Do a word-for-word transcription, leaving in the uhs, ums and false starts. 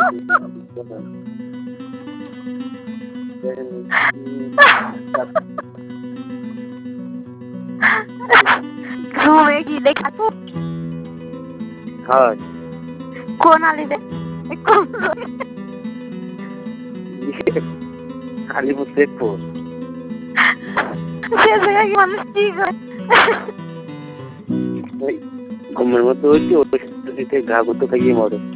ঘুমে গিলে খাতো হয় কোন আলিতে আলিপুর শেখপুর সে জায়গায় মানুষ কি করে ঘুমের মধ্যে হচ্ছে ওই ঘা করতে থাকিয়ে মরে